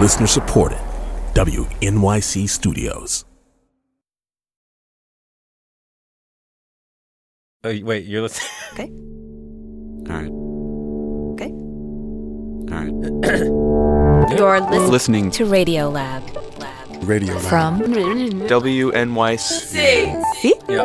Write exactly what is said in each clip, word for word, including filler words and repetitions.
Listener supported. W N Y C Studios. Oh, wait, you're listening? Okay. All right. Okay. All right. You're listening, Listening to Radio Lab. Lab. Radio Lab. From W N Y C. See? Yeah.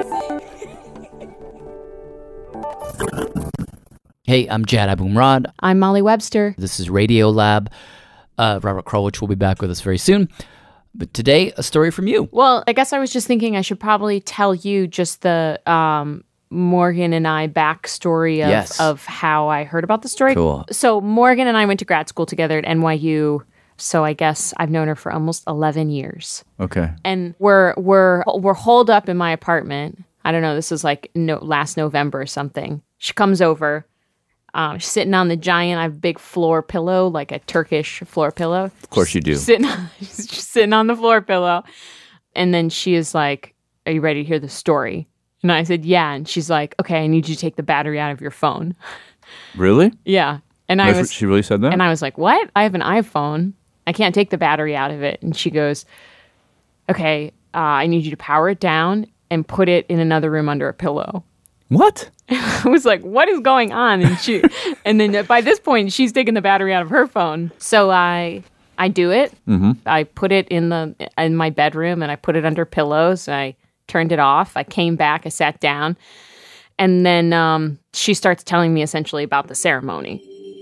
Hey, I'm Jad Abumrad. I'm Molly Webster. This is Radio Lab. Uh, Robert Krulwich will be back with us very soon. But today, a story from you. Well, I guess I was just thinking I should probably tell you just the um, Morgan and I backstory of, Yes. of how I heard about the story. Cool. So Morgan and I went to grad school together at N Y U. So I guess I've known her for almost eleven years. Okay. And we're we're we're holed up in my apartment. I don't know. This is like no, last November or something. She comes over. Um, she's sitting on the giant. I have a big floor pillow, like a Turkish floor pillow. Of course you do. She's sitting, on, she's just sitting on the floor pillow, and then she is like, "Are you ready to hear the story?" And I said, "Yeah." And she's like, "Okay, I need you to take the battery out of your phone." Really? Yeah. And I That's was what she really said that? And I was like, "What? I have an iPhone. I can't take the battery out of it." And she goes, "Okay, uh, I need you to power it down and put it in another room under a pillow." What? I was like, "What is going on?" And she, and then by this point, she's taking the battery out of her phone. So I, I do it. Mm-hmm. I put it in the in my bedroom, and I put it under pillows. And I turned it off. I came back. I sat down, and then um, she starts telling me essentially about the ceremony,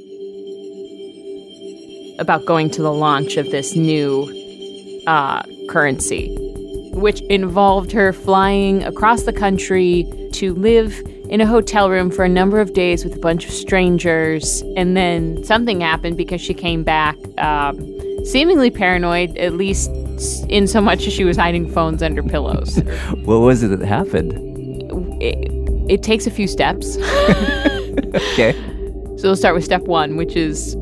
about going to the launch of this new uh, currency, which involved her flying across the country to live in a hotel room for a number of days with a bunch of strangers. And then something happened because she came back um, seemingly paranoid, at least in so much as she was hiding phones under pillows. What was it that happened? It, it takes a few steps. Okay. So we'll start with step one, which is...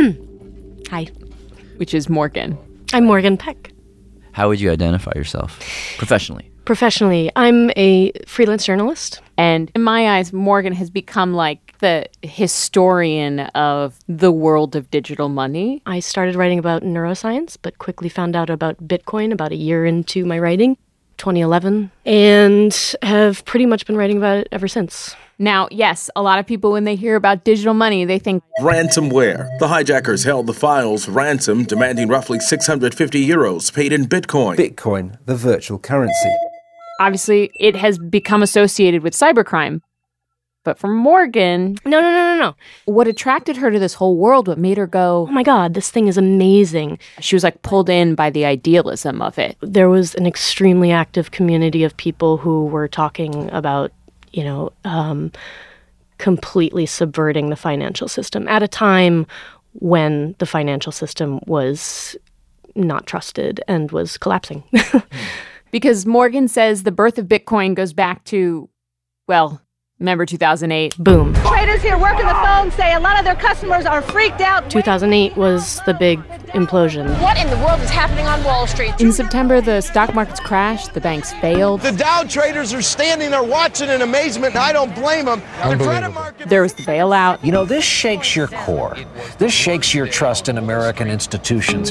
Hi. Which is Morgan. I'm Morgan Peck. How would you identify yourself professionally? Professionally, I'm a freelance journalist. And in my eyes, Morgan has become like the historian of the world of digital money. I started writing about neuroscience, but quickly found out about Bitcoin about a year into my writing, twenty eleven, and have pretty much been writing about it ever since. Now, yes, a lot of people, when they hear about digital money, they think Ransomware. The hijackers held the files ransom, demanding roughly six hundred fifty euros paid in Bitcoin. Bitcoin, the virtual currency. obviously it has become associated with cybercrime. But for Morgan... No, no, no, no, no. What attracted her to this whole world, what made her go... Oh my God, this thing is amazing. She was like pulled in by the idealism of it. There was an extremely active community of people who were talking about, you know, um, completely subverting the financial system at a time when the financial system was not trusted and was collapsing. Because Morgan says the birth of Bitcoin goes back to, well... Remember two thousand eight? Boom. Traders here working the phone say a lot of their customers are freaked out. two thousand eight was the big implosion. What in the world is happening on Wall Street? In September, the stock markets crashed, the banks failed. The Dow traders are standing there watching in amazement, and I don't blame them. The credit market... There was the bailout. You know, this shakes your core. This shakes your trust in American institutions.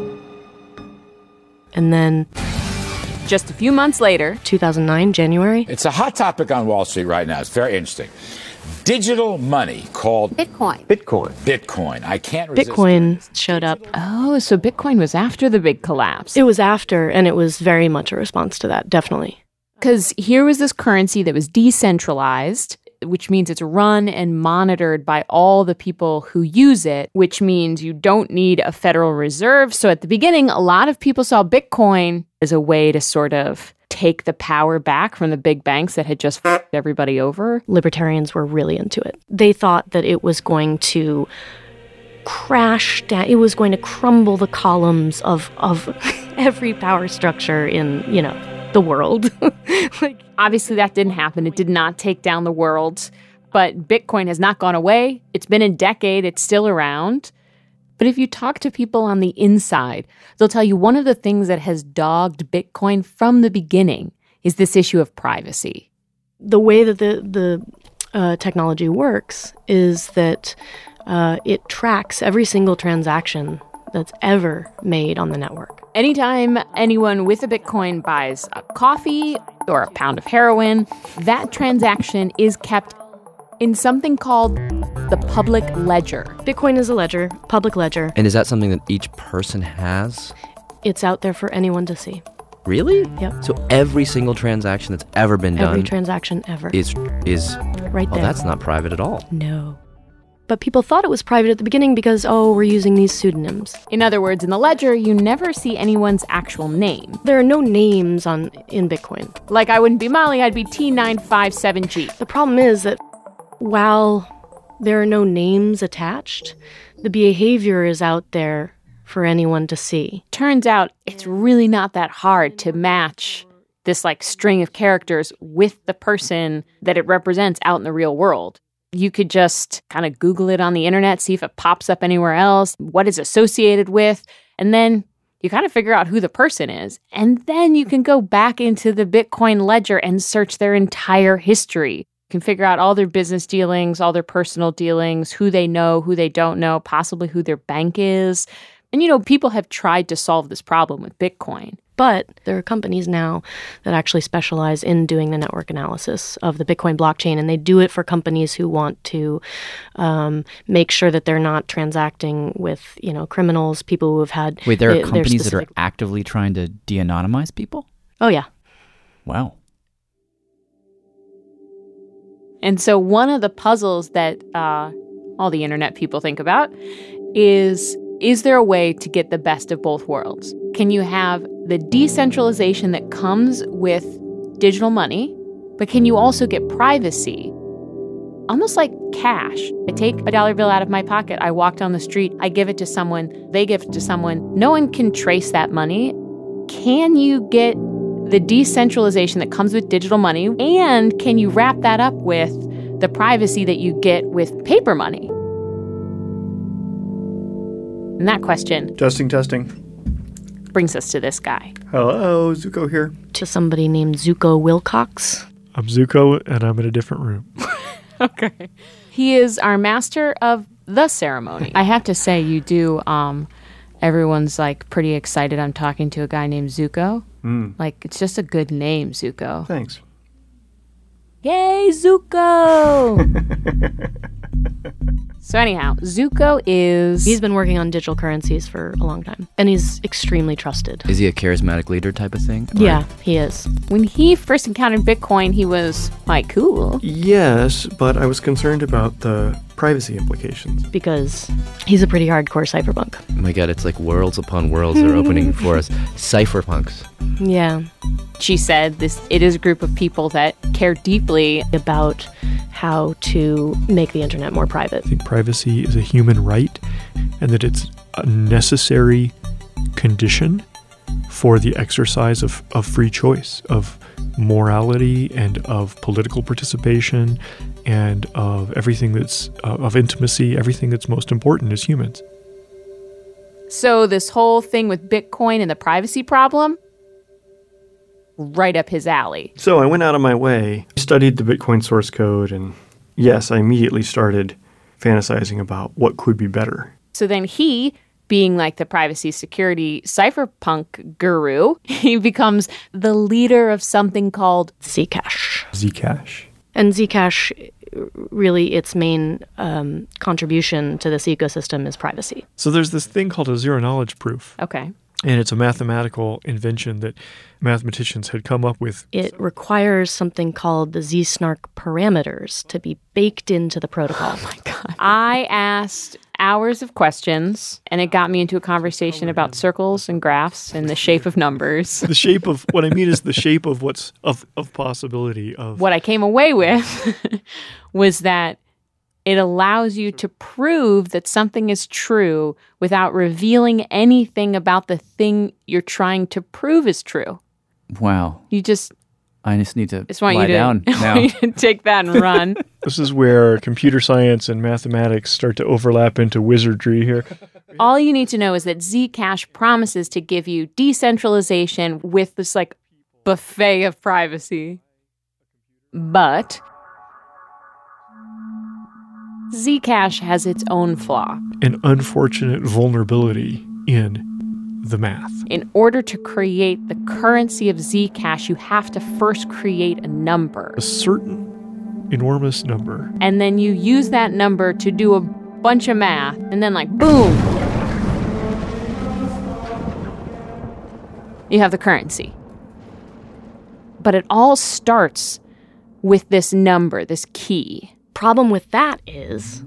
And then... Just a few months later, two thousand nine, January. It's a hot topic on Wall Street right now. It's very interesting. Digital money called Bitcoin. Bitcoin. Bitcoin. I can't resist. Bitcoin showed up. Oh, so Bitcoin was after the big collapse. It was after, and it was very much a response to that, definitely. Because here was this currency that was decentralized, which means it's run and monitored by all the people who use it, which means you don't need a Federal Reserve. So at the beginning, a lot of people saw Bitcoin as a way to sort of take the power back from the big banks that had just f***ed everybody over. Libertarians were really into it. They thought that it was going to crash down, it was going to crumble the columns of, of every power structure in, you know, the world. Like, obviously that didn't happen. It did not take down the world. But Bitcoin has not gone away. It's been a decade. It's still around. But if you talk to people on the inside, they'll tell you one of the things that has dogged Bitcoin from the beginning is this issue of privacy. The way that the, the uh, technology works is that uh, it tracks every single transaction that's ever made on the network. Anytime anyone with a Bitcoin buys a coffee or a pound of heroin, that transaction is kept in something called the public ledger. Bitcoin is a ledger, public ledger. And is that something that each person has? It's out there for anyone to see. Really? Yep. So every single transaction that's ever been done Every transaction ever. is is right there. Oh, that's not private at all. No. But people thought it was private at the beginning because, oh, we're using these pseudonyms. In other words, in the ledger, you never see anyone's actual name. There are no names on in Bitcoin. Like, I wouldn't be Molly, I'd be T nine five seven G. The problem is that while there are no names attached, the behavior is out there for anyone to see. Turns out it's really not that hard to match this like string of characters with the person that it represents out in the real world. You could just kind of Google it on the internet, see if it pops up anywhere else, what it's associated with, and then you kind of figure out who the person is. And then you can go back into the Bitcoin ledger and search their entire history. You can figure out all their business dealings, all their personal dealings, who they know, who they don't know, possibly who their bank is. And, you know, people have tried to solve this problem with Bitcoin. But there are companies now that actually specialize in doing the network analysis of the Bitcoin blockchain, and they do it for companies who want to um, make sure that they're not transacting with, you know, criminals, people who have had... Wait, there are they, companies specific... that are actively trying to de-anonymize people? Oh, yeah. Wow. And so one of the puzzles that uh, all the internet people think about is... Is there a way to get the best of both worlds? Can you have the decentralization that comes with digital money, but can you also get privacy? Almost like cash. I take a dollar bill out of my pocket, I walk down the street, I give it to someone, they give it to someone. No one can trace that money. Can you get the decentralization that comes with digital money, and can you wrap that up with the privacy that you get with paper money? And that question... Testing, testing. ...brings us to this guy. Hello, Zuko here. To somebody named Zuko Wilcox. I'm Zuko, and I'm in a different room. Okay. He is our master of the ceremony. I have to say, you do... Um, everyone's, like, pretty excited I'm talking to a guy named Zuko. Mm. Like, it's just a good name, Zuko. Thanks. Yay, Zuko! So anyhow, Zuko is... He's been working on digital currencies for a long time, and he's extremely trusted. Is he a charismatic leader type of thing? Or... Yeah, he is. When he first encountered Bitcoin, he was quite cool. Yes, but I was concerned about the privacy implications. Because he's a pretty hardcore cypherpunk. Oh my god, it's like worlds upon worlds are opening for us. Cypherpunks. Yeah. She said this. It is a group of people that care deeply about how to make the internet more private. I think privacy is a human right, and that it's a necessary condition for the exercise of, of free choice, of morality, and of political participation, and of everything that's, uh, of intimacy, everything that's most important as humans. So this whole thing with Bitcoin and the privacy problem, right up his alley. So I went out of my way, studied the Bitcoin source code, and yes, I immediately started fantasizing about what could be better. So then he, being like the privacy security cypherpunk guru, he becomes the leader of something called Zcash. Zcash. And Zcash, really its main um, contribution to this ecosystem is privacy. So there's this thing called a zero-knowledge proof. Okay. And it's a mathematical invention that mathematicians had come up with. It requires something called the Z-snark parameters to be baked into the protocol. Oh my God. I asked hours of questions, and it got me into a conversation about circles and graphs and the shape of numbers. The shape of, what I mean is the shape of what's, of, of possibility of. What I came away with was that it allows you to prove that something is true without revealing anything about the thing you're trying to prove is true. Wow. You just... I just need to just want lie you to, down now. Want you to take that and run. This is where computer science and mathematics start to overlap into wizardry here. All you need to know is that Zcash promises to give you decentralization with this, like, buffet of privacy. But Zcash has its own flaw. An unfortunate vulnerability in the math. In order to create the currency of Zcash, you have to first create a number. A certain enormous number. And then you use that number to do a bunch of math, and then like, boom! You have the currency. But it all starts with this number, this key. Problem with that is,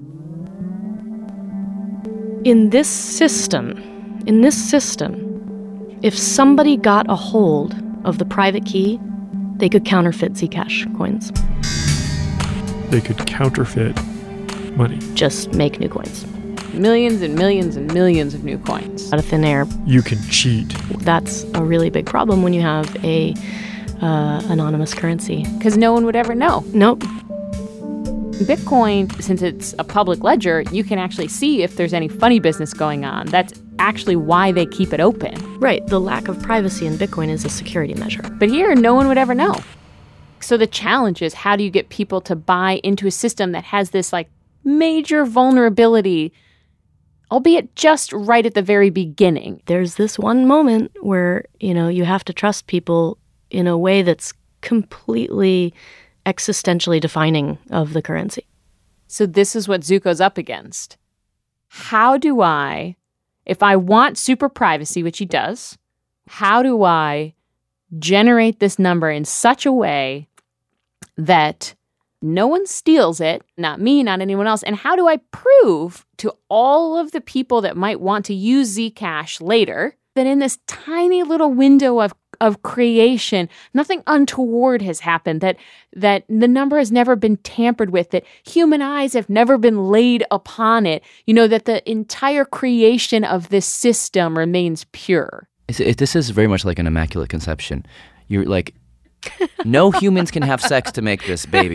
in this system, in this system, if somebody got a hold of the private key, they could counterfeit Zcash coins. They could counterfeit money. Just make new coins. Millions and millions and millions of new coins. Out of thin air. You can cheat. That's a really big problem when you have a uh, anonymous currency. Because no one would ever know. Nope. Bitcoin, since it's a public ledger, you can actually see if there's any funny business going on. That's actually why they keep it open. Right. The lack of privacy in Bitcoin is a security measure. But here, no one would ever know. So the challenge is, how do you get people to buy into a system that has this like major vulnerability, albeit just right at the very beginning? There's this one moment where, you know, you have to trust people in a way that's completely existentially defining of the currency. So this is what Zooko's up against. How do I, if I want super privacy, which he does, how do I generate this number in such a way that no one steals it, not me, not anyone else? And how do I prove to all of the people that might want to use Zcash later that in this tiny little window of of creation, nothing untoward has happened, that that the number has never been tampered with, that human eyes have never been laid upon it, you know, that the entire creation of this system remains pure? It's, it, this is very much like an immaculate conception. You're like, no humans can have sex to make this baby.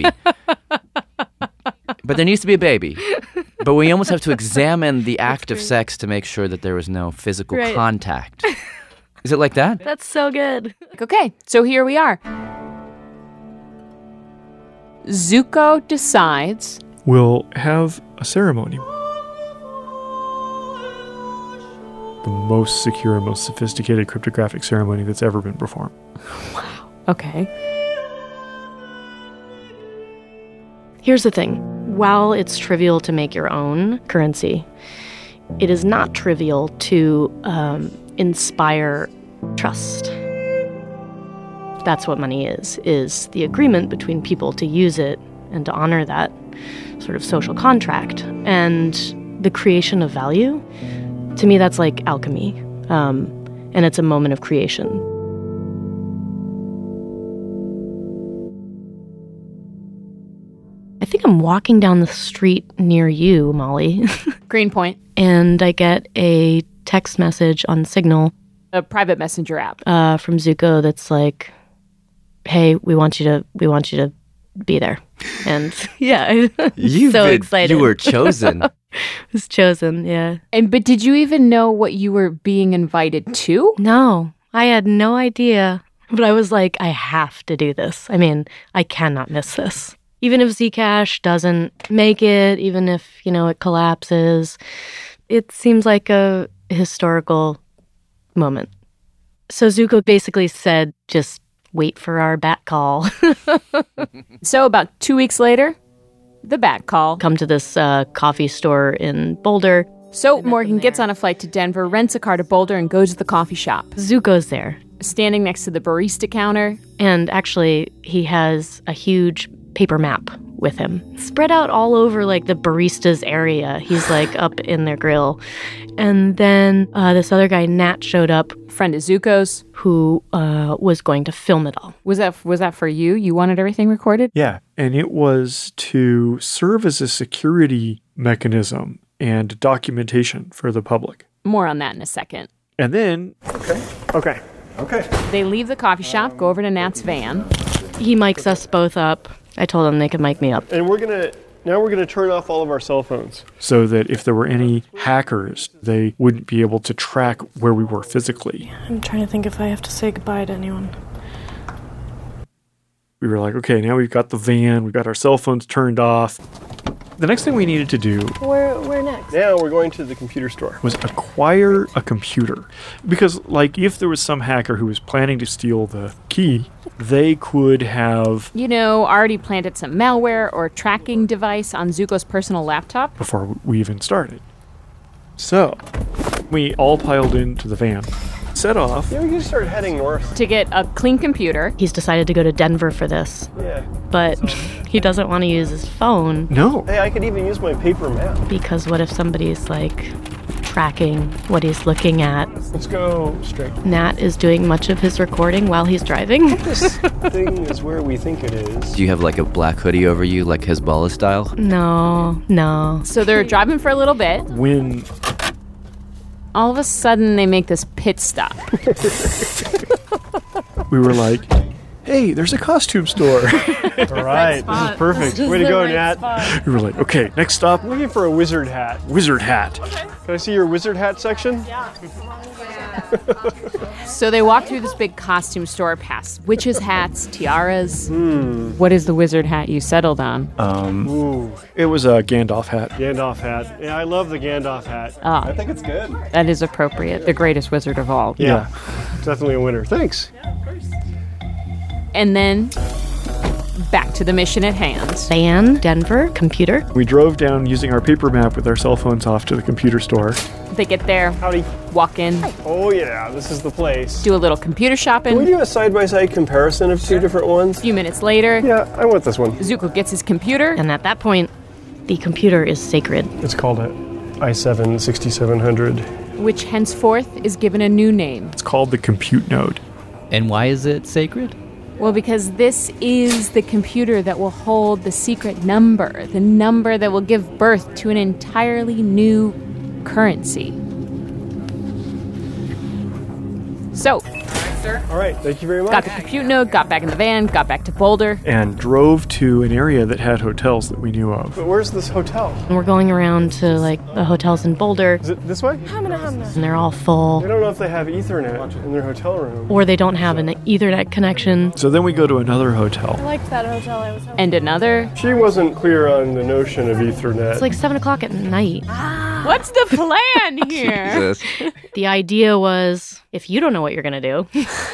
But there needs to be a baby. But we almost have to examine the act of sex to make sure that there was no physical right. contact. Is it like that? That's so good. Like, okay, so here we are. Zooko decides we'll have a ceremony. The most secure, most sophisticated cryptographic ceremony that's ever been performed. Wow. Okay. Here's the thing. While it's trivial to make your own currency, it is not trivial to um, inspire trust. That's what money is, is the agreement between people to use it and to honor that sort of social contract. And the creation of value, to me, that's like alchemy. Um, and it's a moment of creation. I think I'm walking down the street near you, Molly. Greenpoint. And I get a text message on Signal. A private messenger app. Uh, from Zooko that's like, hey, we want you to we want you to be there. And yeah, You've so been, excited. You were chosen. I was chosen, yeah. And but did you even know what you were being invited to? No, I had no idea. But I was like, I have to do this. I mean, I cannot miss this. Even if Zcash doesn't make it, even if, you know, it collapses, it seems like a historical moment. So Zooko basically said, just wait for our bat call. So about two weeks later, the bat call. Come to this uh, coffee store in Boulder. So Morgan gets on a flight to Denver, rents a car to Boulder, and goes to the coffee shop. Zooko's there. Standing next to the barista counter. And actually, he has a huge paper map with him, spread out all over like the barista's area. He's like up in their grill. And then uh, this other guy, Nat, showed up. Friend of Zooko's. Who uh, was going to film it all. Was that was that for you? You wanted everything recorded? Yeah, and it was to serve as a security mechanism and documentation for the public. More on that in a second. And then... Okay, okay, okay. They leave the coffee shop, go over to Nat's van. He mics us both up. I told them they could mic me up. And we're going to... Now we're going to turn off all of our cell phones. So that if there were any hackers, they wouldn't be able to track where we were physically. I'm trying to think if I have to say goodbye to anyone. We were like, okay, now we've got the van, we've got our cell phones turned off. The next thing we needed to do Where, where next? Now we're going to the computer store. was acquire a computer. Because, like, if there was some hacker who was planning to steal the key, they could have, You know, already planted some malware or tracking device on Zuko's personal laptop. before we even started. So, we all piled into the van, set off. Yeah, we can start heading north. To get a clean computer. He's decided to go to Denver for this, Yeah. but he doesn't want to use his phone No. Hey, I could even use my paper map. because what if somebody's like tracking what he's looking at? Let's go straight. Nat is doing much of his recording while he's driving. This thing is where we think it is. Do you have like a black hoodie over you, like Hezbollah style? No, no. So they're driving for a little bit. When All of a sudden, they make this pit stop. we were like, hey, there's a costume store. All right, this is perfect. Way to go, Nat. We were like, okay, next stop, I'm looking for a wizard hat. wizard hat. Can I see your wizard hat section? So they walk through this big costume store past witches' hats, tiaras. What is the wizard hat you settled on? Um, Ooh, it was a Gandalf hat. Gandalf hat. Yeah, I love the Gandalf hat. Ah. I think it's good. That is appropriate. The greatest wizard of all. Yeah, definitely a winner. Thanks. And then back to the mission at hand. Van, Denver, computer. We drove down using our paper map with our cell phones off to the computer store. They get there, Howdy. walk in, Oh, yeah, this is the place. do a little computer Can we shopping. do a side-by-side comparison of two different A ones? few minutes later, Yeah, I want this one. Zuko gets his computer. And at that point, the computer is sacred. It's called a i seven sixty-seven hundred. Which henceforth is given a new name. It's called the compute node. And why is it sacred? Well, because this is the computer that will hold the secret number, the number that will give birth to an entirely new currency. So, All right, thank you very much. got the compute node, got back in the van, got back to Boulder. And drove to an area that had hotels that we knew of. But where's this hotel? And we're going around to like the hotels in Boulder, Is it this way? and they're all full, I don't know if they have Ethernet in their hotel room. or they don't have an Ethernet connection. So then we go to another hotel. liked that hotel. I was And another. She wasn't clear on the notion of Ethernet. It's like seven o'clock at night. What's the plan here? Jesus. The idea was, if you don't know what you're gonna do,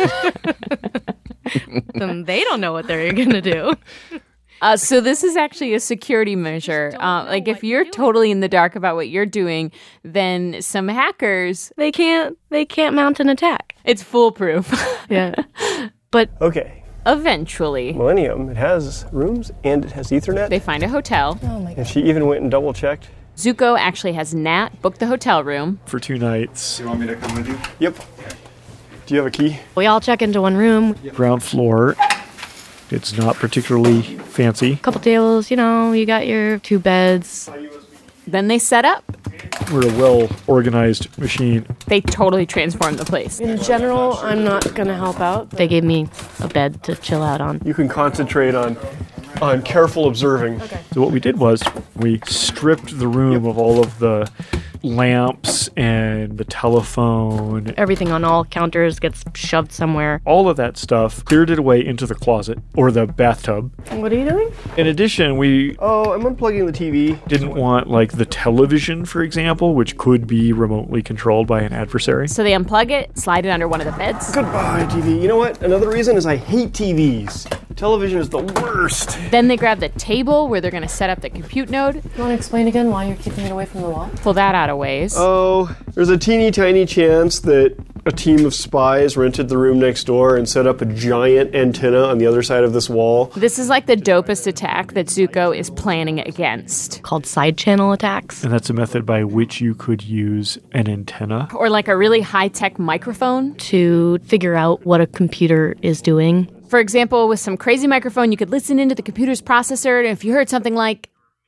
then they don't know what they're gonna do. Uh, so this is actually a security measure. Uh, like if you're totally in the dark about what you're doing, then some hackers, They can't. They can't mount an attack. it's foolproof. Yeah. But Okay, Eventually, Millennium, it has rooms and it has Ethernet. they find a hotel. And she even went and double checked. Zuko actually has Nat book the hotel room. For two nights. You want me to come with you? Yep. Do you have a key? we all check into one room. Ground floor. It's not particularly fancy. Couple tables, you know, you got your two beds. Then they set up. We're a well-organized machine. They totally transformed the place. In general, I'm not going to help out. They gave me a bed to chill out on. You can concentrate on on careful observing. Okay. So what we did was we stripped the room of all of the lamps and the telephone. Everything on all counters gets shoved somewhere. All of that stuff, cleared it away into the closet or the bathtub. What are you doing? In addition, we Oh, I'm unplugging the T V. didn't want like the television, for example, which could be remotely controlled by an adversary. So they unplug it, slide it under one of the beds. Goodbye, T V. You know what? Another reason is I hate T Vs. Television is the worst. Then they grab the table where they're going to set up the compute node, You want to explain again why you're keeping it away from the wall? pull that out of ways. Oh, there's a teeny tiny chance that a team of spies rented the room next door and set up a giant antenna on the other side of this wall. This is like the dopest attack that Zuko is planning against. Called side channel attacks. And that's a method by which you could use an antenna. Or like a really high-tech microphone. To figure out what a computer is doing. For example, with some crazy microphone, you could listen into the computer's processor, and if you heard something like,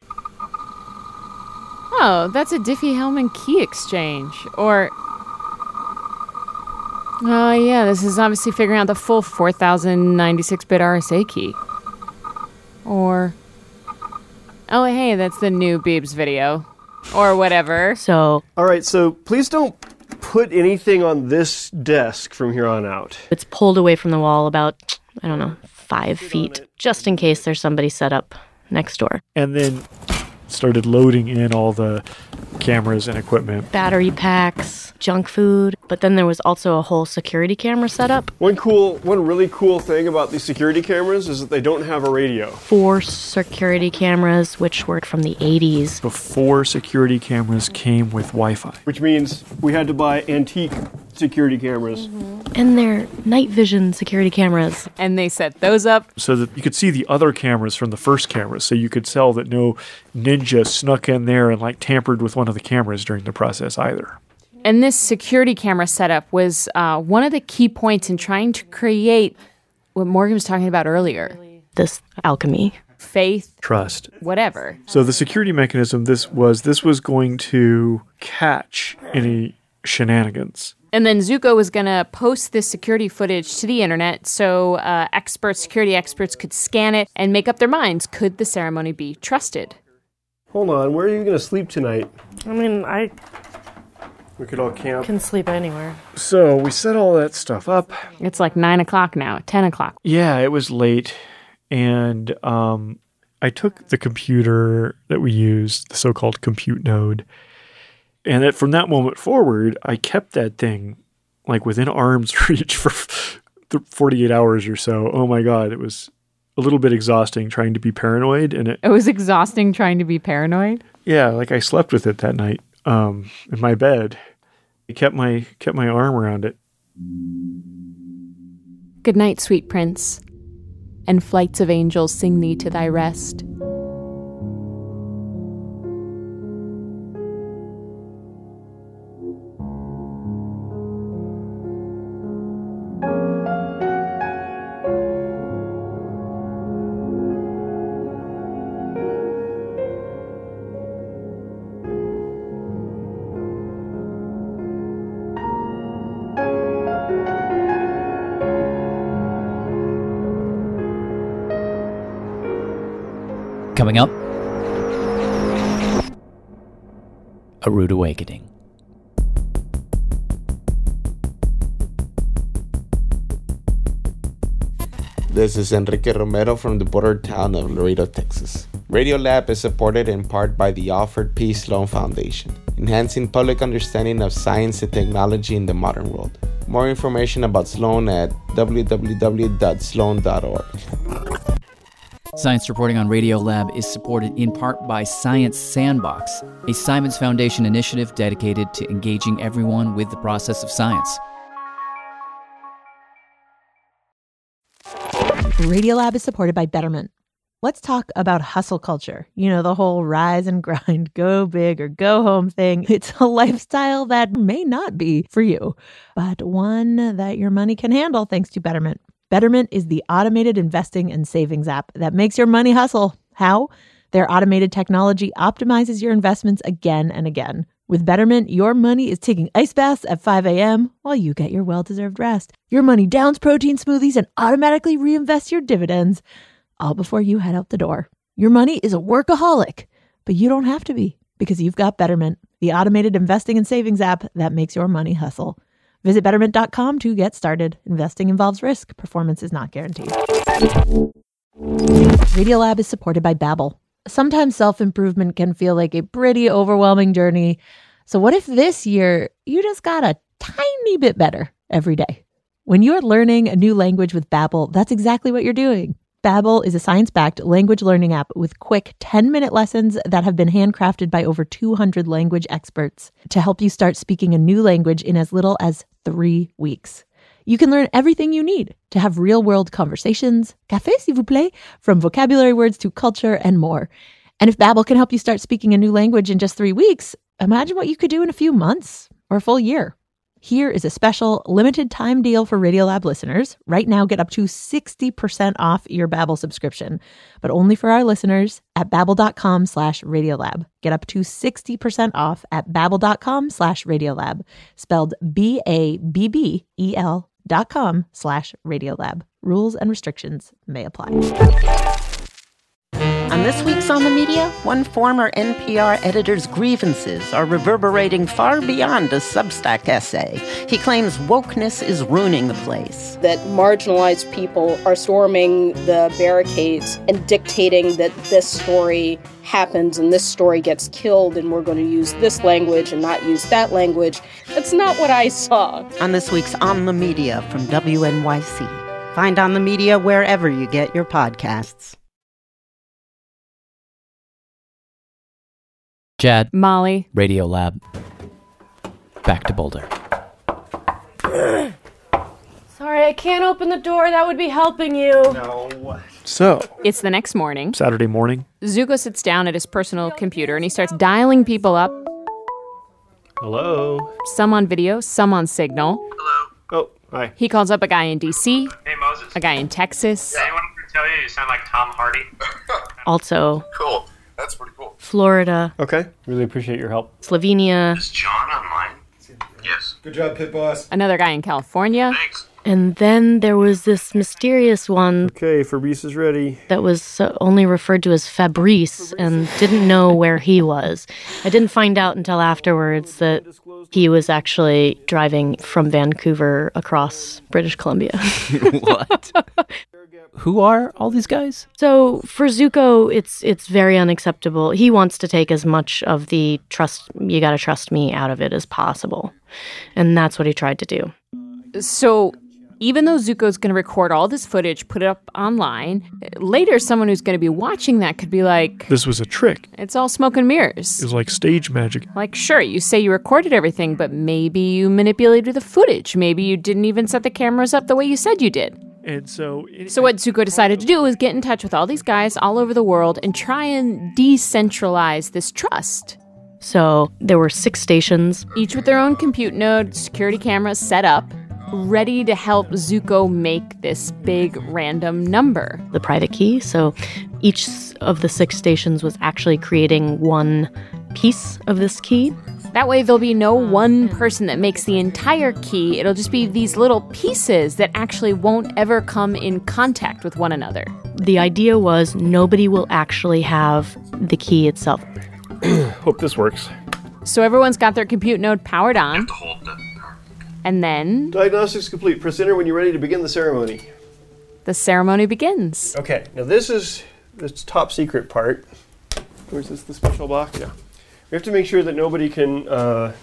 oh, that's a Diffie-Hellman key exchange. Or, oh, yeah, this is obviously figuring out the full four thousand ninety-six bit R S A key. Or, oh, hey, that's the new Beebs video. Or whatever. So, All right, so please don't put anything on this desk from here on out. it's pulled away from the wall about, I don't know, five feet, just in case there's somebody set up next door. And then started loading in all the cameras and equipment. Battery packs, junk food, but then there was also a whole security camera setup. One cool, one really cool thing about these security cameras is that they don't have a radio. Four security cameras, which were from the eighties. Before security cameras came with Wi-Fi. Which means we had to buy antique security cameras. Mm-hmm. And they're night vision security cameras. And they set those up so that you could see the other cameras from the first camera, so you could tell that no ninja snuck in there and like tampered with one of the cameras during the process either. And this security camera setup was uh, one of the key points in trying to create what Morgan was talking about earlier. This alchemy. Faith. Trust. Whatever. So the security mechanism this was, this was going to catch any shenanigans. And then Zuko was going to post this security footage to the internet so uh, experts, security experts could scan it and make up their minds. Could the ceremony be trusted? Hold on, where are you going to sleep tonight? I mean, I... We could all camp. Can sleep anywhere. So we set all that stuff up. It's like nine o'clock now, ten o'clock. Yeah, it was late. And um, I took the computer that we used, the so-called compute node, and that from that moment forward, I kept that thing like within arm's reach for forty-eight hours or so. Oh my God, it was a little bit exhausting trying to be paranoid. And it, it was exhausting trying to be paranoid? Yeah, like I slept with it that night um, in my bed. I kept my, kept my arm around it. Good night, sweet prince, and flights of angels sing thee to thy rest. Coming up, A Rude Awakening. This is Enrique Romero from the border town of Laredo, Texas. Radiolab is supported in part by the Alfred P. Sloan Foundation, enhancing public understanding of science and technology in the modern world. More information about Sloan at w w w dot sloan dot org. Science reporting on Radiolab is supported in part by Science Sandbox, a Simons Foundation initiative dedicated to engaging everyone with the process of science. Radiolab is supported by Betterment. Let's talk about hustle culture. You know, the whole rise and grind, go big or go home thing. It's a lifestyle that may not be for you, but one that your money can handle thanks to Betterment. Betterment is the automated investing and savings app that makes your money hustle. How? Their automated technology optimizes your investments again and again. With Betterment, your money is taking ice baths at five a.m. while you get your well-deserved rest. Your money downs protein smoothies and automatically reinvests your dividends, all before you head out the door. Your money is a workaholic, but you don't have to be because you've got Betterment, the automated investing and savings app that makes your money hustle. Visit betterment dot com to get started. Investing involves risk. Performance is not guaranteed. Radiolab is supported by Babbel. Sometimes self-improvement can feel like a pretty overwhelming journey. So what if this year you just got a tiny bit better every day? When you're learning a new language with Babbel, that's exactly what you're doing. Babbel is a science-backed language learning app with quick ten-minute lessons that have been handcrafted by over two hundred language experts to help you start speaking a new language in as little as three weeks. You can learn everything you need to have real-world conversations, café s'il vous plaît, from vocabulary words to culture and more. And if Babbel can help you start speaking a new language in just three weeks, imagine what you could do in a few months or a full year. Here is a special limited time deal for Radiolab listeners. Right now, get up to sixty percent off your Babbel subscription, but only for our listeners at babbel.com slash Radiolab. Get up to sixty percent off at babbel.com slash Radiolab, spelled B A B B E L dot com slash Radiolab. Rules and restrictions may apply. I'm On this week's On the Media, one former N P R editor's grievances are reverberating far beyond a Substack essay. He claims wokeness is ruining the place. That marginalized people are storming the barricades and dictating that this story happens and this story gets killed and we're going to use this language and not use that language. That's not what I saw. On this week's On the Media from W N Y C. Find On the Media wherever you get your podcasts. Chad. Molly. Radio Lab. Back to Boulder. Sorry, I can't open the door. That would be helping you. No. So, It's the next morning. Saturday morning. Zuko sits down at his personal computer and he starts dialing people up. Hello. Some on video, some on Signal. Hello. Oh, hi. He calls up a guy in D C, Hey, Moses. a guy in Texas. Does anyone ever tell you you sound like Tom Hardy? Also, Cool. That's pretty cool. Florida, Okay. Really appreciate your help. Slovenia, Is John online? Yes. Good job, Pit Boss. Another guy in California. Thanks. and then there was this mysterious one Okay, Fabrice is ready. that was uh, only referred to as Fabrice and didn't know where he was. I didn't find out until afterwards that he was actually driving from Vancouver across British Columbia. What? Who are all these guys? So for Zuko, it's it's very unacceptable. He wants to take as much of the trust, you gotta trust me out of it as possible. And that's what he tried to do. So even though Zuko's going to record all this footage, put it up online, later someone who's going to be watching that could be like, This was a trick. it's all smoke and mirrors. It was like stage magic. Like, sure, you say you recorded everything, but maybe you manipulated the footage. Maybe you didn't even set the cameras up the way you said you did. And so... So what Zuko decided to do was get in touch with all these guys all over the world and try and decentralize this trust. So there were six stations. Each with their own compute node, security cameras set up, ready to help Zuko make this big random number. The private key. So each of the six stations was actually creating one piece of this key. That way there'll be no one person that makes the entire key. It'll just be these little pieces that actually won't ever come in contact with one another. The idea was nobody will actually have the key itself. Hope this works. So everyone's got their compute node powered on. And then Diagnostics complete. Press enter when you're ready to begin the ceremony. the ceremony begins. Okay, now this is this top secret part. Where's this, the special box? Yeah. We have to make sure that nobody can uh,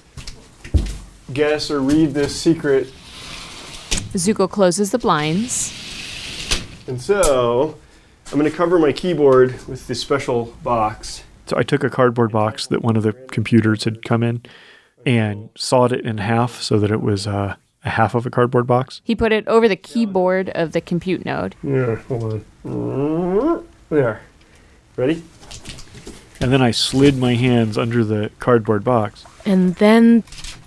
guess or read this secret. Zuko closes the blinds. And so, I'm going to cover my keyboard with this special box. So I took a cardboard box that one of the computers had come in and sawed it in half so that it was uh, a half of a cardboard box. He put it over the keyboard of the compute node. Yeah, hold on. There. Ready? And then I slid my hands under the cardboard box. And then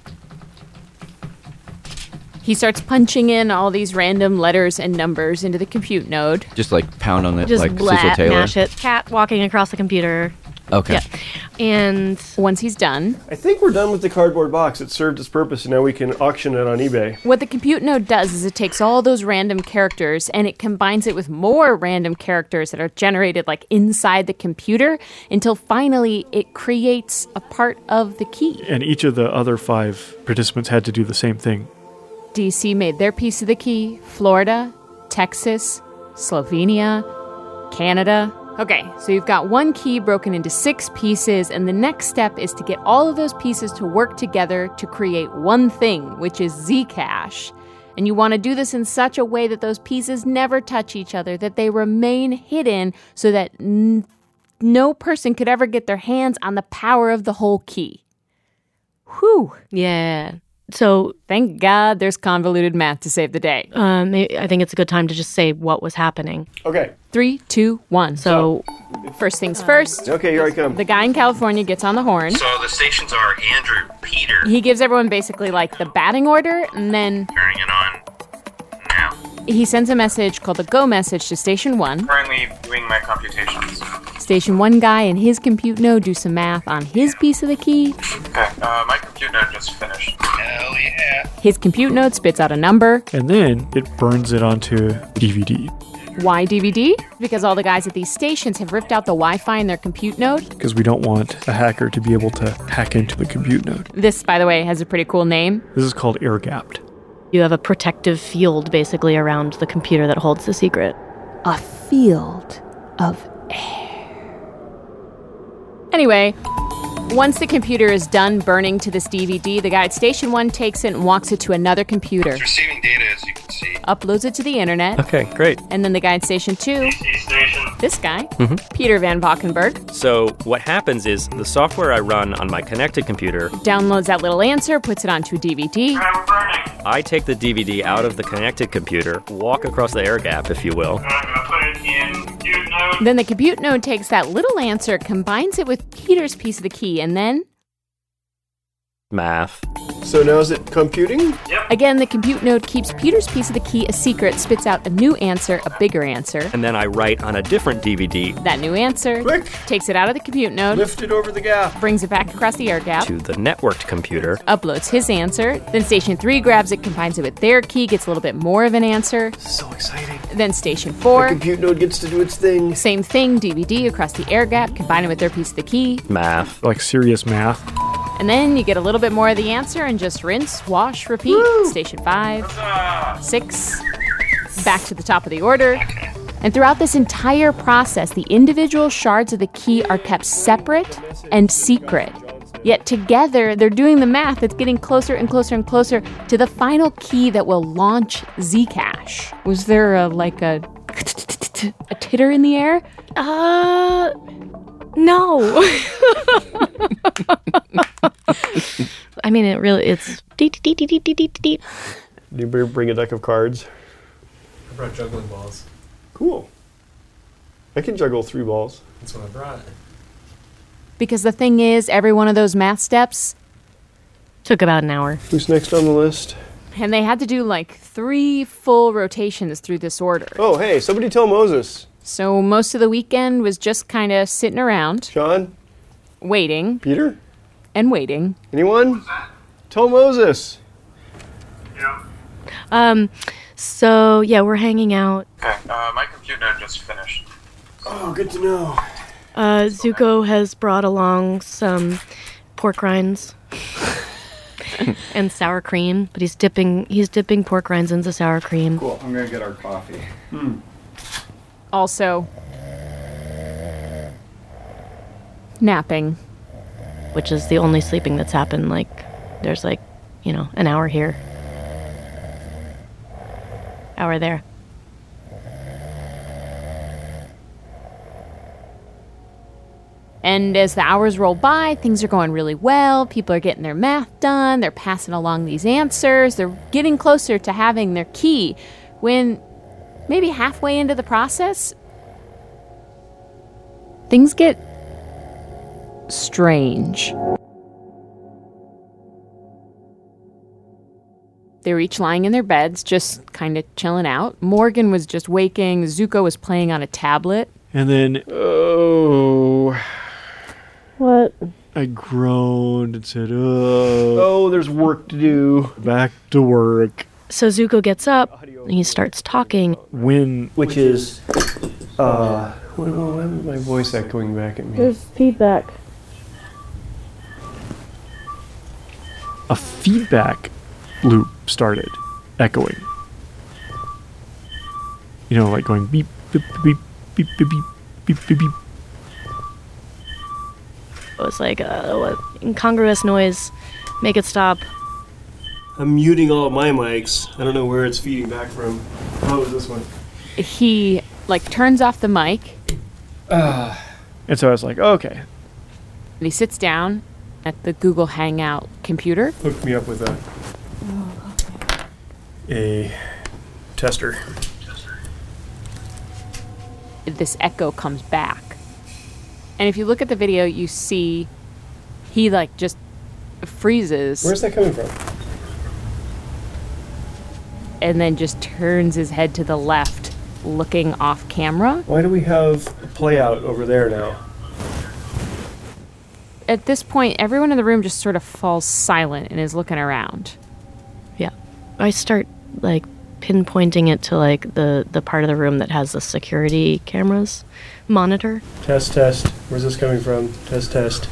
he starts punching in all these random letters and numbers into the compute node. Just like pound on it just like blah, Cecil Taylor. mash it. Cat walking across the computer. Okay. Yeah. And once he's done, I think we're done with the cardboard box. It served its purpose, and now we can auction it on eBay. what the compute node does is it takes all those random characters and it combines it with more random characters that are generated like inside the computer until finally it creates a part of the key. And each of the other five participants had to do the same thing. D C made their piece of the key. Florida, Texas, Slovenia, Canada. Okay, so you've got one key broken into six pieces, and the next step is to get all of those pieces to work together to create one thing, which is Zcash. And you want to do this in such a way that those pieces never touch each other, that they remain hidden so that n- no person could ever get their hands on the power of the whole key. Whew. yeah. So Thank God there's convoluted math to save the day. um, I think it's a good time to just say what was happening. Okay. Three, two, one. So, First things first. Okay, here I come. The guy in California gets on the horn. So the stations are Andrew, Peter. He gives everyone basically like the batting order, and then Carrying it on now. he sends a message called the go message to Station one. Currently doing my computations. Station one guy and his compute node do some math on his piece of the key. Okay, uh, my compute node just finished. Hell yeah. His compute node spits out a number. And then it burns it onto D V D. Why D V D? Because all the guys at these stations have ripped out the Wi-Fi in their compute node. Because we don't want a hacker to be able to hack into the compute node. This, by the way, has a pretty cool name. This is called air-gapped. You have a protective field basically around the computer that holds the secret. A field of air. Anyway, once the computer is done burning to this D V D, the guy at Station one takes it and walks it to another computer. It's receiving data, as you can see. Uploads it to the internet. Okay, great. And then the guy at Station two, Station. this guy, Mm-hmm. Peter Van Valkenburg, So what happens is the software I run on my connected computer, downloads that little answer, puts it onto a D V D. We're burning. I take the D V D out of the connected computer, walk across the air gap, if you will. I'm going to put it in compute node. Then the compute node takes that little answer, combines it with Peter's piece of the key, and then... Math. So now is it computing? Yep. Again, the compute node keeps Peter's piece of the key a secret, spits out a new answer, a bigger answer. And then I write on a different D V D That new answer Quick. takes it out of the compute node, Lift it over the gap. brings it back across the air gap, to the networked computer. uploads his answer. Then Station three grabs it, combines it with their key, gets a little bit more of an answer. So exciting. Then Station The four, compute node gets to do its thing. same thing, D V D across the air gap, combine it with their piece of the key. Math. Like serious math. And then you get a little bit more of the answer and just rinse, wash, repeat. Woo! Station five, six, back to the top of the order. And throughout this entire process, the individual shards of the key are kept separate and secret. Yet together, they're doing the math that's getting closer and closer and closer to the final key that will launch Zcash. Was there a, like a, a titter in the air? Uh, no. I mean, it really, it's deet, deet, deet, deet, deet, deet, deet. Do you br- bring a deck of cards? I brought juggling balls. Cool. I can juggle three balls. That's what I brought. Because the thing is, every one of those math steps took about an hour. Who's next on the list? And they had to do like three full rotations through this order. Oh, hey, somebody tell Moses. So most of the weekend was just kind of sitting around. Sean? Waiting. Peter? And waiting. Anyone? Tell Moses. Yeah. Um, so, yeah, we're hanging out. Okay, uh, my compute node just finished. Oh, good to know. Uh, Zuko has brought along some pork rinds and sour cream, but he's dipping he's dipping pork rinds into sour cream. Cool. I'm gonna get our coffee. Hmm. Also, napping. Which is the only sleeping that's happened. Like, there's like, you know, an hour here. Hour there. And as the hours roll by, things are going really well. People are getting their math done. They're passing along these answers. They're getting closer to having their key. When maybe halfway into the process, things get strange. They were each lying in their beds, just kind of chilling out. Morgan was just waking. Zuko was playing on a tablet. And then, oh, what? I groaned and said, oh, oh, there's work to do. Back to work. So Zuko gets up and he starts talking. When, which is, uh, why is my voice echoing back at me? There's feedback. A feedback loop started echoing. You know, like going beep, beep, beep, beep, beep, beep, beep, beep, beep. It was like, uh, what? Incongruous noise. Make it stop. I'm muting all of my mics. I don't know where it's feeding back from. Oh, it was this one. He, like, turns off the mic. Uh, and so I was like, okay. And he sits down at the Google Hangout computer. Hooked me up with a a tester. This echo comes back. And if you look at the video, you see he, like, just freezes. Where's that coming from? And then just turns his head to the left, looking off camera. Why do we have a play out over there now? At this point, everyone in the room just sort of falls silent and is looking around. Yeah. I start, like, pinpointing it to like the, the part of the room that has the security cameras monitor. Test, test. Where's this coming from? Test, test.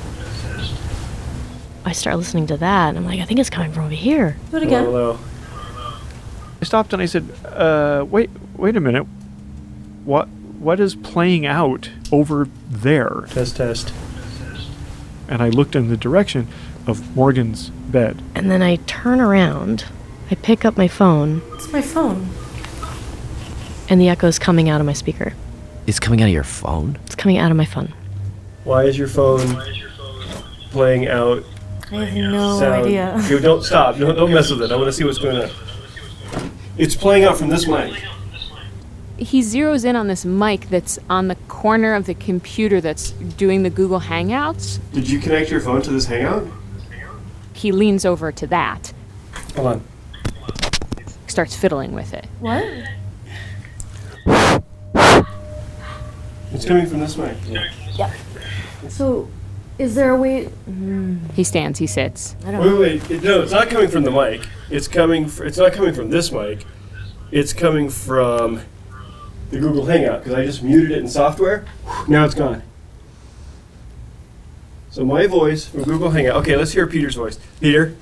I start listening to that, and I'm like, I think it's coming from over here. Do it again. Hello, hello. I stopped and I said, uh, wait, wait a minute. What, what is playing out over there? Test, test. And I looked in the direction of Morgan's bed. And then I turn around, I pick up my phone. It's my phone. And the echo is coming out of my speaker. It's coming out of your phone? It's coming out of my phone. Why is your phone playing out? I have no sound? idea. You don't stop. No, don't mess with it. I want to see what's going on. It's playing out from this mic. He zeroes in on this mic that's on the corner of the computer that's doing the Google Hangouts. Did you connect your phone to this Hangout? He leans over to that. Hold on. Starts fiddling with it. What? It's coming from this mic. Yeah. Yeah. So, is there a way? Mm. He stands. He sits. I don't Wait, know. wait, wait. No, it's not coming from the mic. It's coming. Fr- it's not coming from this mic. It's coming from the Google Hangout because I just muted it in software. Now it's gone. So my voice from Google Hangout. Okay, let's hear Peter's voice. Peter.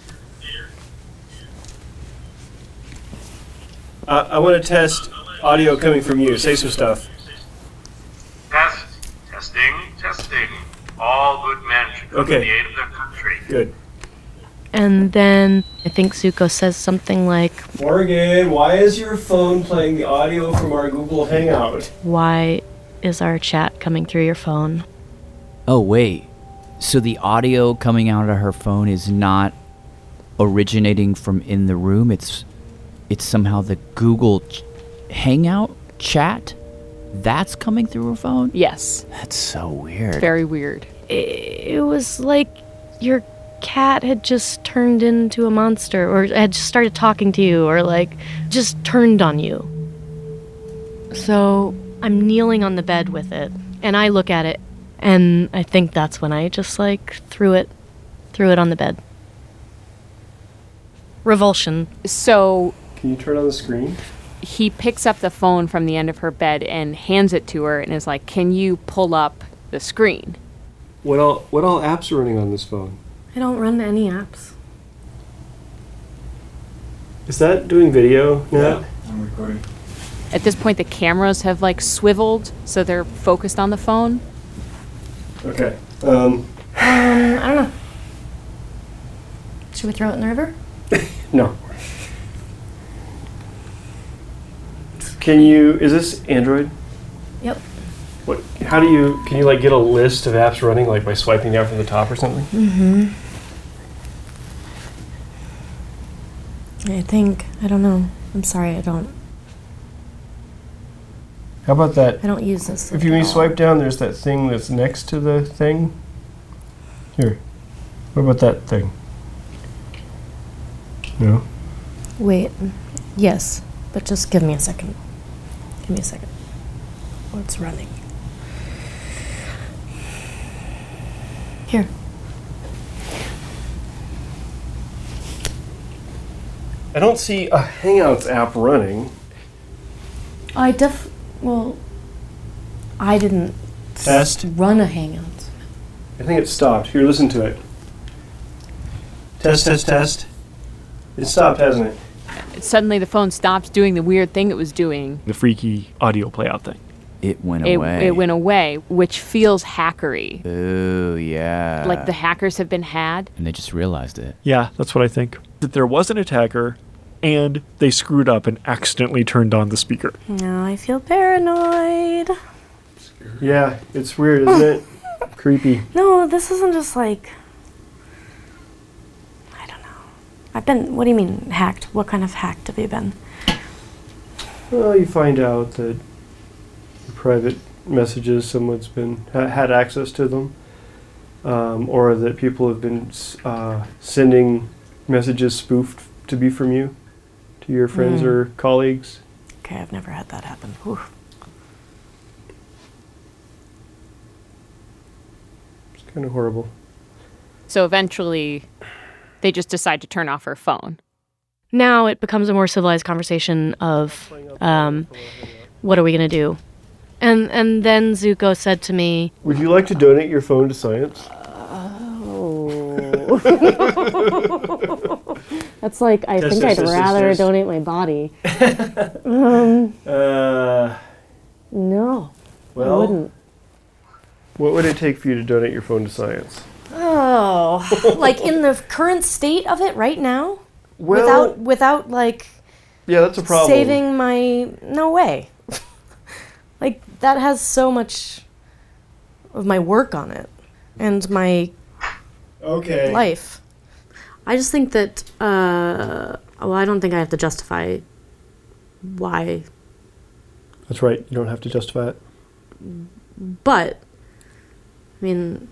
Uh, I want to test audio coming from you. Say some stuff. Test, testing, testing. All good men should come Okay. to the aid of their country. Good. And then I think Zuko says something like, Morgan, why is your phone playing the audio from our Google Hangout? why is our chat coming through your phone? Oh, wait. So the audio coming out of her phone is not originating from in the room? It's it's somehow the Google ch- Hangout chat? That's coming through her phone? Yes. That's so weird. It's very weird. It was like your cat had just turned into a monster, or had just started talking to you, or like just turned on you. So I'm kneeling on the bed with it, and I look at it, and I think that's when I just like threw it, threw it on the bed. Revulsion. So Can you turn on the screen? he picks up the phone from the end of her bed and hands it to her and is like, can you pull up the screen? What all what all apps are running on this phone? I don't run any apps. Is that doing video now? I'm recording. At this point, the cameras have like swiveled, so they're focused on the phone. Okay. Um, Um, I don't know. Should we throw it in the river? no. Can you, is this Android? Yep. What, how do you, can you like get a list of apps running like by swiping down from the top or something? Mm-hmm. I think, I don't know. I'm sorry, I don't. How about that? I don't use this. If you, when you swipe down, there's that thing that's next to the thing. Here. What about that thing? No? Wait. Yes, but just give me a second. Give me a second. Oh, it's running. Here. I don't see a Hangouts app running. I def. Well, I didn't Test. s- run a Hangout. I think it stopped. Here, listen to it. Test, test, test. It stopped, hasn't it? Suddenly, the phone stops doing the weird thing it was doing. The freaky audio playout thing. It went It, away. it went away, which feels hackery. Ooh, yeah. Like the hackers have been had. And they just realized it. Yeah, that's what I think. That there was an attacker, and they screwed up and accidentally turned on the speaker. No, I feel paranoid. Yeah, it's weird, isn't it? Creepy. No, this isn't just like. I don't know. I've been. What do you mean hacked? What kind of hacked have you been? Well, you find out that your private messages, someone's been ha- had access to them, um, or that people have been uh, sending messages spoofed to be from you to your friends Mm. or colleagues. Okay, I've never had that happen. Whew. It's kind of horrible. So eventually, they just decide to turn off her phone. Now it becomes a more civilized conversation of um, what are we going to do? And and then Zuko said to me, would you like to donate your phone to science? Oh. That's like, I Yes, think yes, I'd yes, yes, rather yes. donate my body. um, Uh, no, well, I wouldn't. What would it take for you to donate your phone to science? Oh, like in the current state of it right now? Well- without, without like Yeah, that's a problem. saving my, no way. Like that has so much of my work on it and my Okay. life. I just think that, uh, well, I don't think I have to justify why, That's right. You don't have to justify it. but, I mean,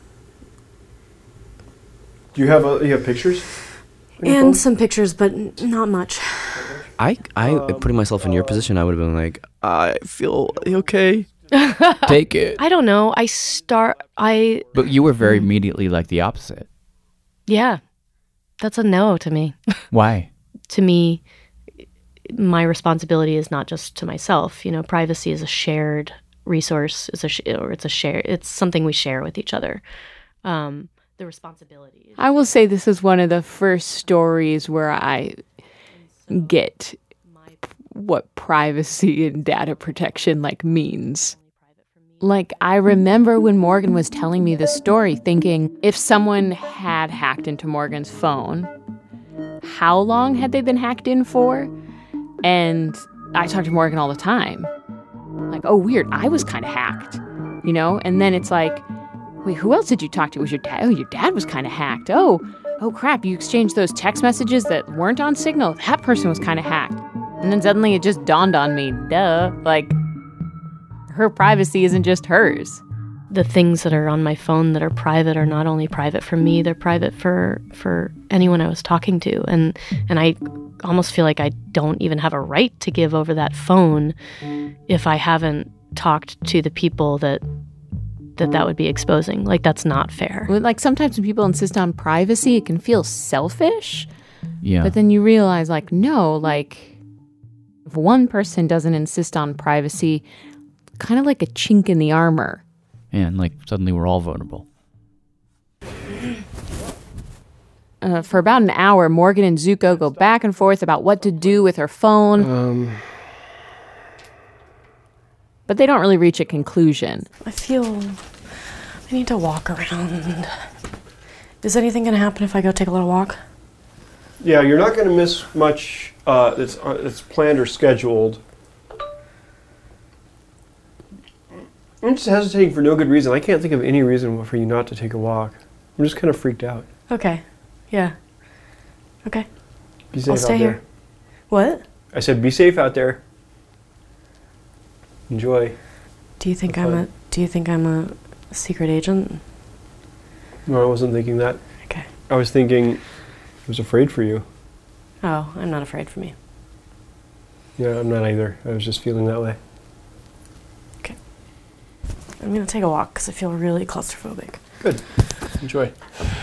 Do you have a, you have pictures? on your phone? and some pictures, but n- not much. I, I putting myself in your position, I would have been like, I feel okay. Take it. I don't know. I start, I, But you were very immediately like the opposite. yeah, that's a no to me. Why? To me, my responsibility is not just to myself. You know, privacy is a shared resource. It's a sh- or it's a share. It's something we share with each other. Um, the responsibility. I will say this is one of the first stories where I get what privacy and data protection like means. Like, I remember when Morgan was telling me this story thinking, if someone had hacked into Morgan's phone, how long had they been hacked in for? And I talk to Morgan all the time. Like, oh, weird, I was kind of hacked, you know? And then it's like, wait, who else did you talk to? Was your dad? Oh, your dad was kind of hacked. Oh, oh crap, you exchanged those text messages that weren't on Signal. That person was kind of hacked. And then suddenly it just dawned on me, duh, like, her privacy isn't just hers. The things that are on my phone that are private are not only private for me, they're private for for anyone I was talking to. And and I almost feel like I don't even have a right to give over that phone if I haven't talked to the people that that that would be exposing. Like, that's not fair. Like, sometimes when people insist on privacy, it can feel selfish. Yeah. But then you realize, like, no, like, if one person doesn't insist on privacy, kind of like a chink in the armor. And like suddenly we're all vulnerable. Uh, for about an hour, Morgan and Zuko go back and forth about what to do with her phone. Um, but they don't really reach a conclusion. I feel I need to walk around. Is anything going to happen if I go take a little walk? yeah, you're not going to miss much uh, that's, uh, that's planned or scheduled. I'm just hesitating for no good reason. I can't think of any reason for you not to take a walk. I'm just kind of freaked out. Okay. Yeah. Okay. Be safe I'll out stay there. here. What? I said be safe out there. Enjoy. Do you think Have I'm fun. a do you think I'm a secret agent? No, I wasn't thinking that. Okay. I was thinking I was afraid for you. Oh, I'm not afraid for me. Yeah, I'm not either. I was just feeling that way. I'm going to take a walk because I feel really claustrophobic. Good. Enjoy.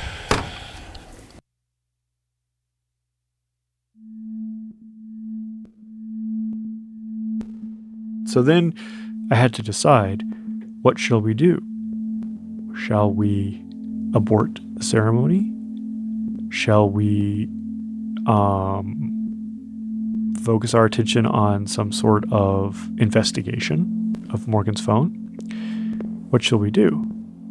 So then I had to decide, what shall we do? Shall we abort the ceremony? Shall we um, focus our attention on some sort of investigation of Morgan's phone? What shall we do?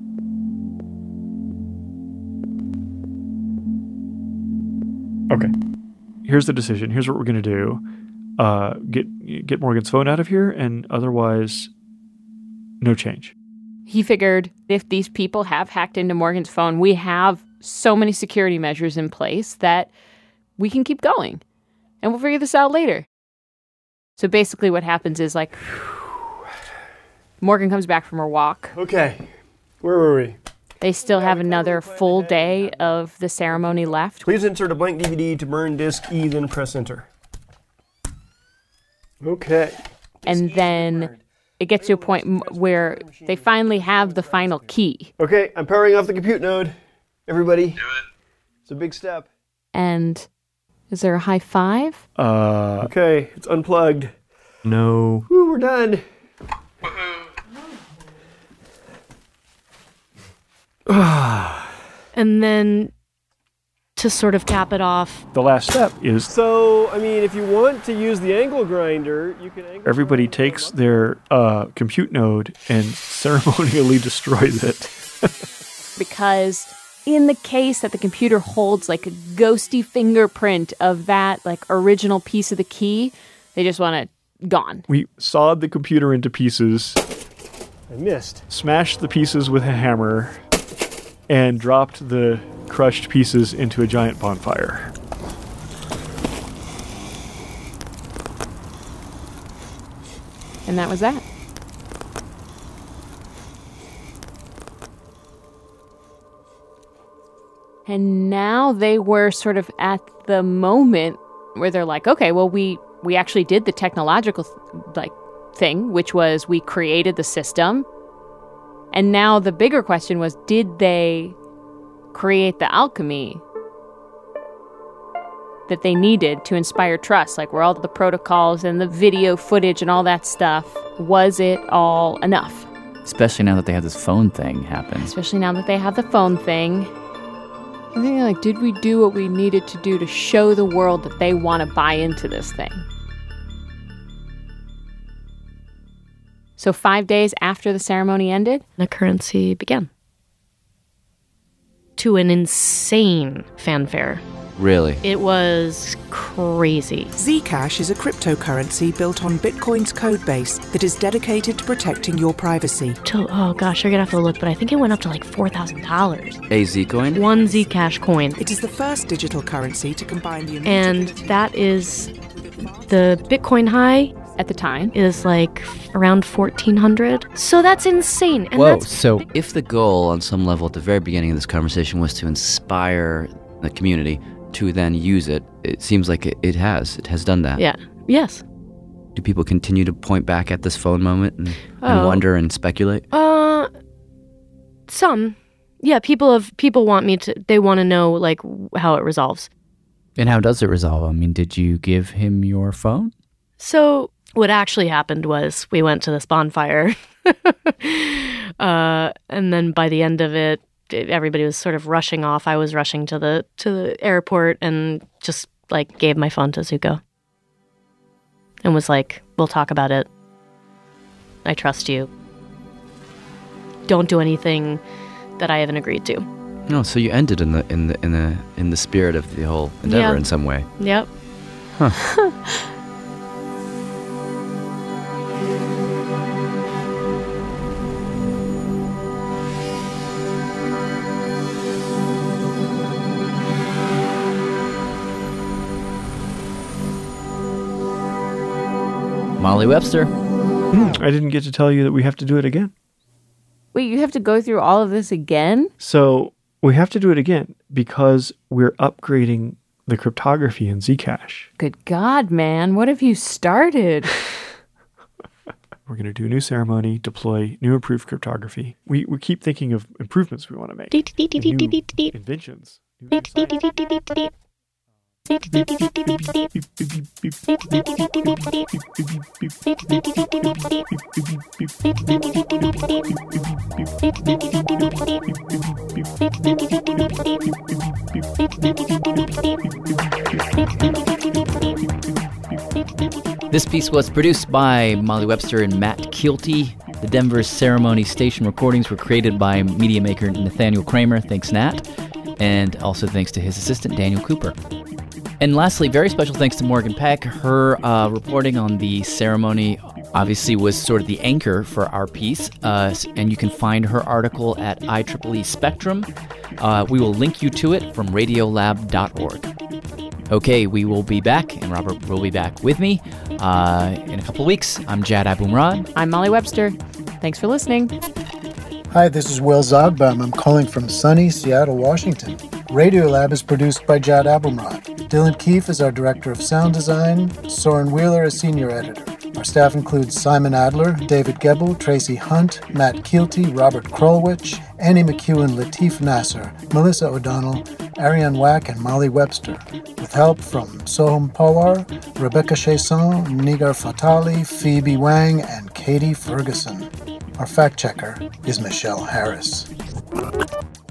Okay. Here's the decision. Here's what we're going to do. Uh, get get Morgan's phone out of here, and otherwise, no change. He figured if these people have hacked into Morgan's phone, we have so many security measures in place that we can keep going. And we'll figure this out later. So basically what happens is, like, Morgan comes back from her walk. Okay. Where were we? They still have another full day of the ceremony left. Please insert a blank D V D to burn disk E, then press enter. Okay. And then it gets to a point m- where they finally have the final key. Okay, I'm powering off the compute node. Everybody. Do it. It's a big step. And Is there a high five? Uh, okay, it's unplugged. No. Woo, we're done. And then to sort of cap it off, The last step is So, I mean, if you want to use the angle grinder, you can angle everybody takes their uh, compute node and ceremonially destroys it. Because in the case that the computer holds like a ghosty fingerprint of that like original piece of the key, they just want it gone. We sawed the computer into pieces, I missed. smashed the pieces with a hammer, and dropped the crushed pieces into a giant bonfire. And that was that. And now they were sort of at the moment where they're like, okay, well, we, we actually did the technological th- like thing, which was we created the system. And now the bigger question was, did they create the alchemy that they needed to inspire trust? Like, were all the protocols and the video footage and all that stuff, was it all enough? Especially now that they have this phone thing happen. Especially now that they have the phone thing. I think, like, did we do what we needed to do to show the world that they want to buy into this thing? So five days after the ceremony ended, the currency began. To an insane fanfare. Really? It was crazy. Zcash is a cryptocurrency built on Bitcoin's codebase that is dedicated to protecting your privacy. To, oh gosh, you're gonna have to look, but I think it went up to like four thousand dollars. A Zcoin? One Zcash coin. It is the first digital currency to combine the And that is the Bitcoin high at the time is like around fourteen hundred. So that's insane. And Whoa, that's, so if the goal on some level at the very beginning of this conversation was to inspire the community to then use it, it seems like it, it has. It has done that. Yeah. Yes. Do people continue to point back at this phone moment and, Oh. and wonder and speculate? Uh, some. Yeah, people have people want me to. They want to know like how it resolves. And how does it resolve? I mean, did you give him your phone? So what actually happened was we went to this bonfire, uh, and then by the end of it, everybody was sort of rushing off. I was rushing to the to the airport and just like gave my phone to Zuko and was like, "We'll talk about it. I trust you. Don't do anything that I haven't agreed to." No, so you ended in the in the in the in the spirit of the whole endeavor Yeah. in some way. Yep. Huh. Molly Webster. Hmm, I didn't get to tell you that we have to do it again. Wait, you have to go through all of this again? So we have to do it again because we're upgrading the cryptography in Zcash. Good God, man. What have you started? We're going to do a new ceremony, deploy new improved cryptography. We we keep thinking of improvements we want to make. and new inventions. This piece was produced by Molly Webster and Matt Kielty. The Denver Ceremony Station recordings were created by media maker Nathaniel Kramer. Thanks, Nat. And also thanks to his assistant, Daniel Cooper. And lastly, very special thanks to Morgan Peck. Her uh, reporting on the ceremony obviously was sort of the anchor for our piece. Uh, and you can find her article at I triple E Spectrum. Uh, we will link you to it from radiolab dot org. Okay, we will be back, and Robert will be back with me uh, in a couple weeks. I'm Jad Abumrad. I'm Molly Webster. Thanks for listening. Hi, this is Will Zogbaum. I'm calling from sunny Seattle, Washington. Radiolab is produced by Jad Abumrad. Dylan Keefe is our director of sound design. Soren Wheeler is senior editor. Our staff includes Simon Adler, David Gebel, Tracy Hunt, Matt Kielty, Robert Krolwich, Annie McEwen, Latif Nasser, Melissa O'Donnell, Ariane Wack and Molly Webster, with help from Soham Pawar, Rebecca Chasson, Nigar Fatali, Phoebe Wang, and Katie Ferguson. Our fact checker is Michelle Harris.